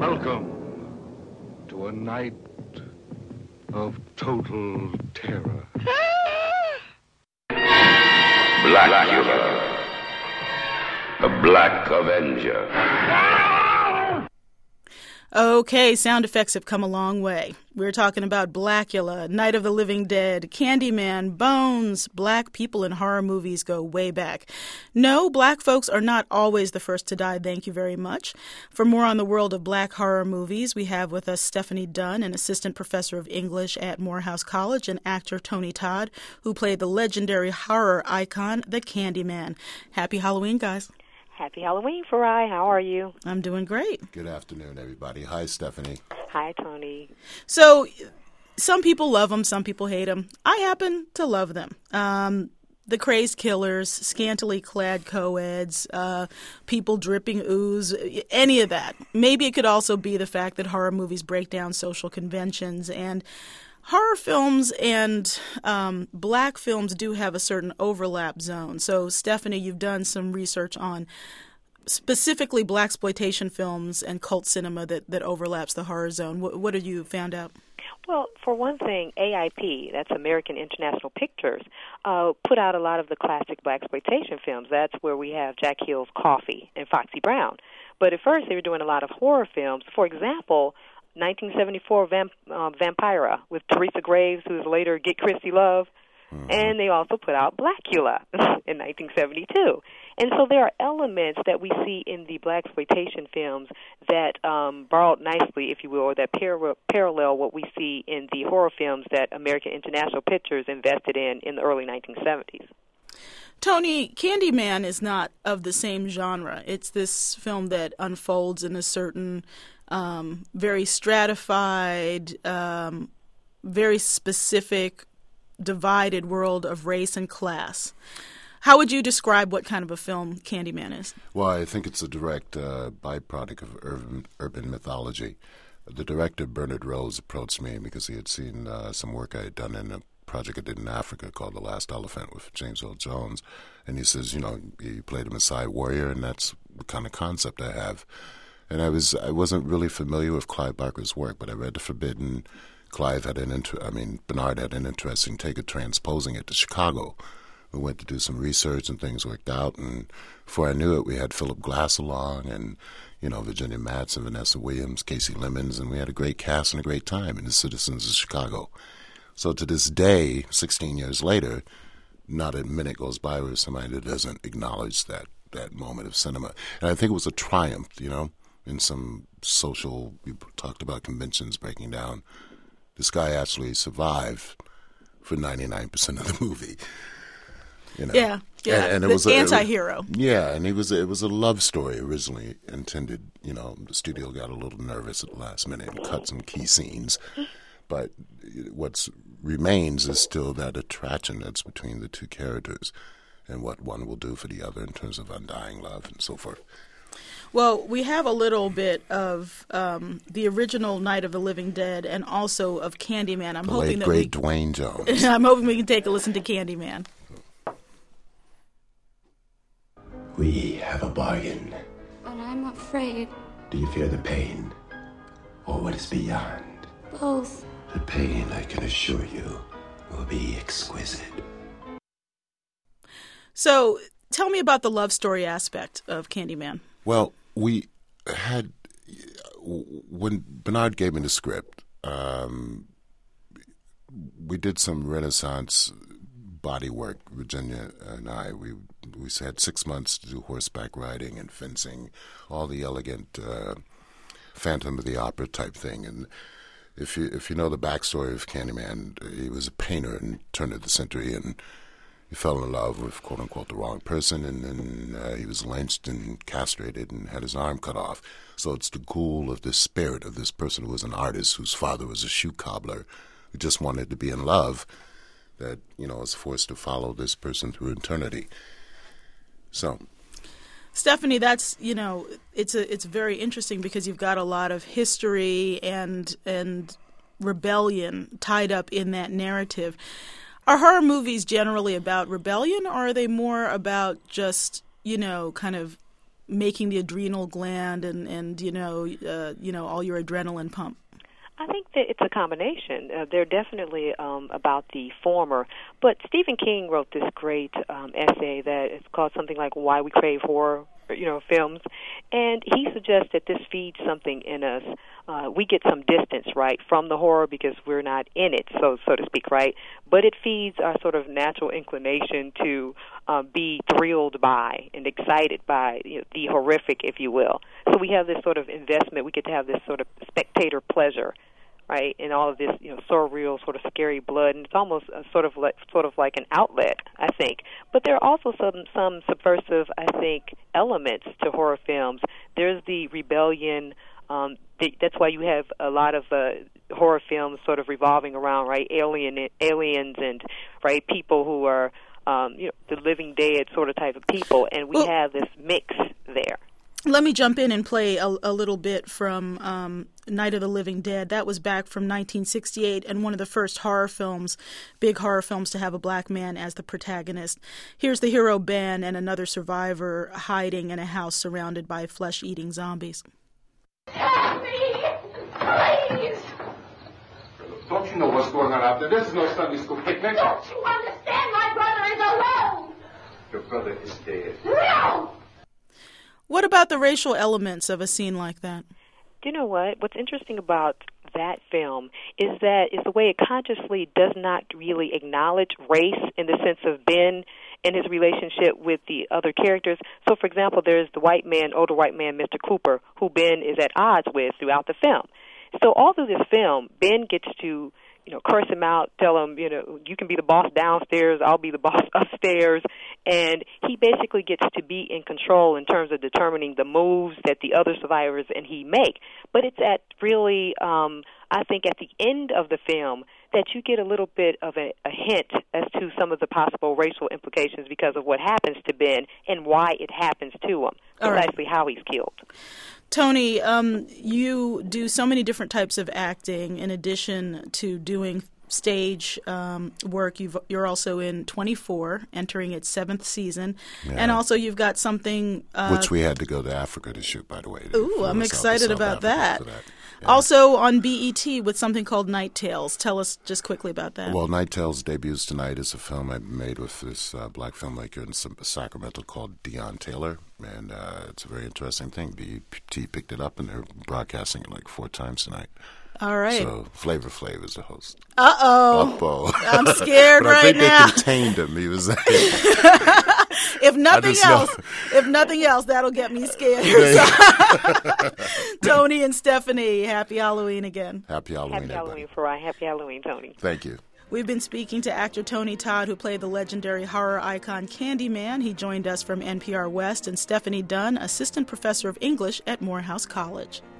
Welcome to a night of total terror. Blackula, the Black Avenger. Okay, sound effects have come a long way. We're talking about Blackula, Night of the Living Dead, Candyman, Bones. Black people in horror movies go way back. No, black folks are not always the first to die, thank you very much. For more on the world of black horror movies, we have with us Stephanie Dunn, an assistant professor of English at Morehouse College, and actor Tony Todd, who played the legendary horror icon, the Candyman. Happy Halloween, guys. Happy Halloween, Farai. How are you? I'm doing great. Good afternoon, everybody. Hi, Stephanie. Hi, Tony. So, some people love them, some people hate them. I happen to love them. The crazed killers, scantily clad co-eds, people dripping ooze, any of that. Maybe it could also be the fact that horror movies break down social conventions, and horror films and black films do have a certain overlap zone. So, Stephanie, you've done some research on specifically blaxploitation films and cult cinema that overlaps the horror zone. What have you found out? Well, for one thing, AIP, that's American International Pictures, put out a lot of the classic blaxploitation films. That's where we have Jack Hill's Coffee and Foxy Brown. But at first, they were doing a lot of horror films. For example, 1974 Vampira with Teresa Graves, who was later Get Christy Love. Mm-hmm. And they also put out Blackula in 1972. And so there are elements that we see in the blaxploitation films that borrowed nicely, if you will, or that parallel what we see in the horror films that American International Pictures invested in the early 1970s. Tony, Candyman is not of the same genre. It's this film that unfolds in a certain very stratified, very specific, divided world of race and class. How would you describe what kind of a film Candyman is? Well, I think it's a direct byproduct of urban mythology. The director, Bernard Rose, approached me because he had seen some work I had done in a project I did in Africa called The Last Elephant with James Earl Jones. And he says, you know, you played a Maasai warrior, and that's the kind of concept I have. And I wasn't really familiar with Clive Barker's work, but I read The Forbidden. Bernard had an interesting take at transposing it to Chicago. We went to do some research and things worked out, and before I knew it, we had Philip Glass along, and Virginia Madsen, Vanessa Williams, Casey Lemons, and we had a great cast and a great time in the citizens of Chicago. So to this day, 16 years later, not a minute goes by where somebody that doesn't acknowledge that moment of cinema. And I think it was a triumph, in some social, we talked about conventions breaking down. This guy actually survived for 99% of the movie. Yeah. And it was anti-hero. And it was a love story originally intended. The studio got a little nervous at the last minute and cut some key scenes. But what remains is still that attraction that's between the two characters and what one will do for the other in terms of undying love and so forth. Well, we have a little bit of the original Night of the Living Dead and also of Candyman. I'm hoping that great Dwayne Jones. I'm hoping we can take a listen to Candyman. We have a bargain. But I'm afraid. Do you fear the pain or what is beyond? Both. The pain, I can assure you, will be exquisite. So, tell me about the love story aspect of Candyman. Well, we had, when Bernard gave me the script, we did some Renaissance body work, Virginia and I. We had 6 months to do horseback riding and fencing, all the elegant Phantom of the Opera type thing. And if you know the backstory of Candyman, he was a painter in turn of the century, and he fell in love with, quote-unquote, the wrong person, and then he was lynched and castrated and had his arm cut off. So it's the ghoul of the spirit of this person who was an artist, whose father was a shoe cobbler, who just wanted to be in love, that, is forced to follow this person through eternity. So, Stephanie, that's, it's very interesting because you've got a lot of history and rebellion tied up in that narrative. Are horror movies generally about rebellion, or are they more about just, kind of making the adrenal gland and all your adrenaline pump? I think that it's a combination. They're definitely about the former. But Stephen King wrote this great essay that is called something like "Why We Crave Horror," films, and he suggests that this feeds something in us. We get some distance, right, from the horror because we're not in it, so to speak, right? But it feeds our sort of natural inclination to be thrilled by and excited by the horrific, if you will. So we have this sort of investment. We get to have this sort of spectator pleasure, right, in all of this, surreal, sort of scary blood, and it's almost sort of like an outlet, I think. But there are also some subversive, I think, elements to horror films. There's the rebellion. That's why you have a lot of horror films sort of revolving around, right, aliens and, right, people who are, the living dead sort of type of people, and we have this mix there. Let me jump in and play a little bit from Night of the Living Dead. That was back from 1968 and one of the first big horror films to have a black man as the protagonist. Here's the hero Ben and another survivor hiding in a house surrounded by flesh-eating zombies. Help me! Please! Don't you know what's going on out there? This is no Sunday school picnic. Don't you understand? My brother is alone! Your brother is dead. No! What about the racial elements of a scene like that? Do you know what? What's interesting about that film is the way it consciously does not really acknowledge race in the sense of Ben and his relationship with the other characters. So, for example, there's the older white man, Mr. Cooper, who Ben is at odds with throughout the film. So all through this film, Ben gets to curse him out, tell him, you can be the boss downstairs, I'll be the boss upstairs, and he basically gets to be in control in terms of determining the moves that the other survivors and he make. But it's at really, I think at the end of the film that you get a little bit of a hint as to some of the possible racial implications because of what happens to Ben and why it happens to him, precisely how he's killed. Tony, you do so many different types of acting in addition to doing stage work. You're also in 24, entering its 7th season. Yeah. And also you've got something... which we had to go to Africa to shoot, by the way. Ooh, I'm excited about that. Yeah. Also on BET with something called Night Tales. Tell us just quickly about that. Well, Night Tales debuts tonight. It's a film I made with this black filmmaker in Sacramento called Dion Taylor, and it's a very interesting thing. BET picked it up, and they're broadcasting it like 4 times tonight. All right. So Flavor Flav is the host. Uh-oh. I'm scared right now. I think they contained him. He was If nothing else, that'll get me scared. Tony and Stephanie, happy Halloween again. Happy Halloween, Happy Halloween, Farai. Happy Halloween, Tony. Thank you. We've been speaking to actor Tony Todd, who played the legendary horror icon Candyman. He joined us from NPR West, and Stephanie Dunn, assistant professor of English at Morehouse College.